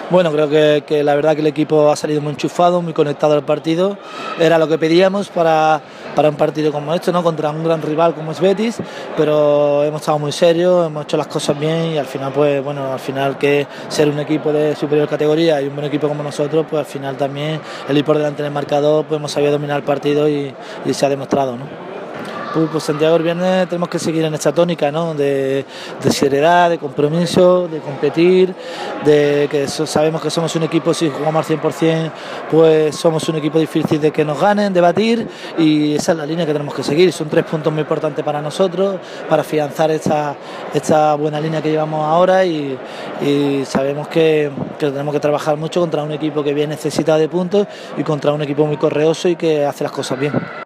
Bueno, creo que la verdad que el equipo ha salido muy enchufado, muy conectado al partido. Era lo que pedíamos para un partido como este, ¿no? Contra un gran rival como es Betis, pero hemos estado muy serios, hemos hecho las cosas bien y al final, pues bueno, al final que ser un equipo de superior categoría y un buen equipo como nosotros, pues al final también el ir por delante en el marcador, pues hemos sabido dominar el partido y se ha demostrado, ¿no? Pues Santiago el viernes tenemos que seguir en esta tónica, ¿no? De seriedad, de compromiso, de competir, de que sabemos que somos un equipo, si jugamos al 100%, pues somos un equipo difícil de que nos ganen, de batir, y esa es la línea que tenemos que seguir. Son 3 puntos muy importantes para nosotros, para afianzar esta buena línea que llevamos ahora y sabemos que tenemos que trabajar mucho contra un equipo que bien necesita de puntos y contra un equipo muy correoso y que hace las cosas bien.